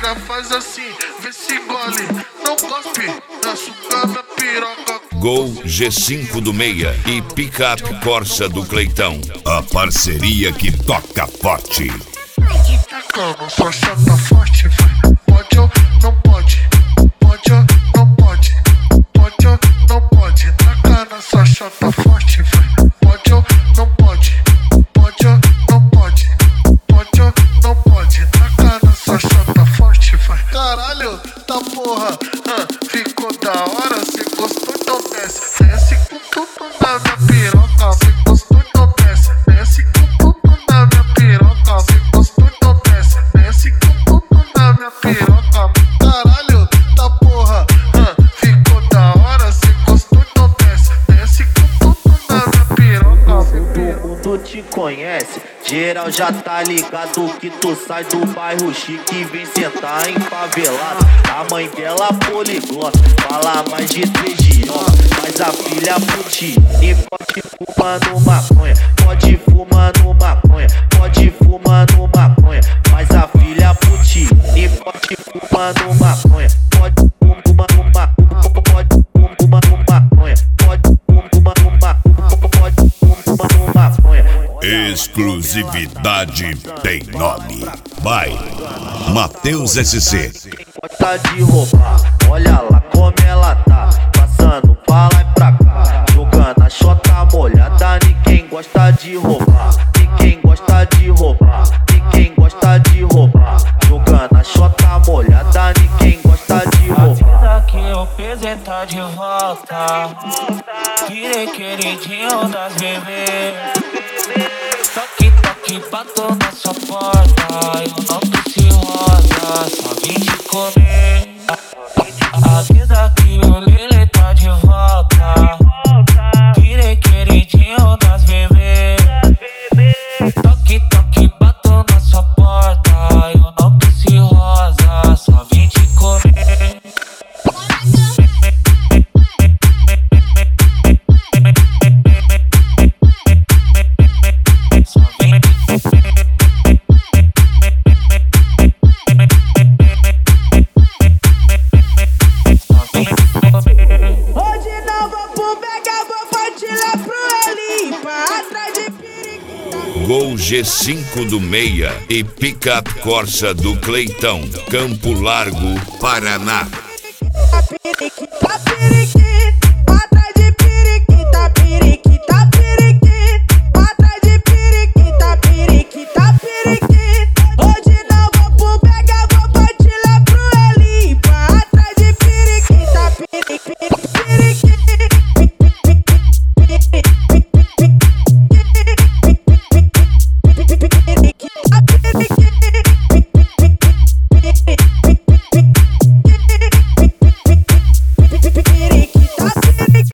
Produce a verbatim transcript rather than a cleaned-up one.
Chega, faz assim, vê se engole. Não cospe, na suca minha piroca. Gol G cinco do Meia e Picape Corsa do Cleitão. A parceria que toca forte. Tacando sua chata forte, vai. Pode ou não pode? Pode ou não pode? Pode ou não pode? Tacando sua chata forte, vai. Pode ou não pode? Pode ou não pode? Pode ou não pode? Tacando sua chata forte, vai. Caralho, tá porra, ah, ficou da hora. Cê gostou, então desce. Desce com tudo na minha piroca. Cê gostou, então desce. Desce com tudo na minha piroca. Cê gostou, então desce. Desce com tudo na minha piroca. Caralho, tá porra, ah, ficou da hora. Cê gostou, então desce. Desce com tudo na minha piroca. Todo mundo te conhece, geral já tá ligado que tu sai do bairro chique e vem sentar em favelado. A mãe dela poliglota, fala mais de três idiomas, mas a filha putinha pode fumar no maconha, pode fumar no maconha, pode fumar no maconha, mas a filha putinha pode fumar no maconha, pode fumar no maconha, pode fumar no maconha, pode fumar no maconha, pode fumar no maconha. Exclusividade tem nome. Vai, Matheus S C. Gosta de roubar, olha lá como ela tá, passando pra lá e pra cá, jogando a chota molhada. Ninguém gosta de roubar, ninguém gosta de roubar, ninguém gosta de roubar, jogando a chota molhada. Ninguém gosta de roubar. A vida que eu pesei tá de volta, virei queridinho das bebês. Toque, toque, bato na sua porta, eu não preciso rosa, só vim te comer. A vida que o Lele tá de volta, virei queridinho das bebês. Toque, toque, bato na sua porta, eu não preciso rosa, só vim te comer. Gol G cinco do Meia e Picape Corsa do Cleitão, Campo Largo, Paraná.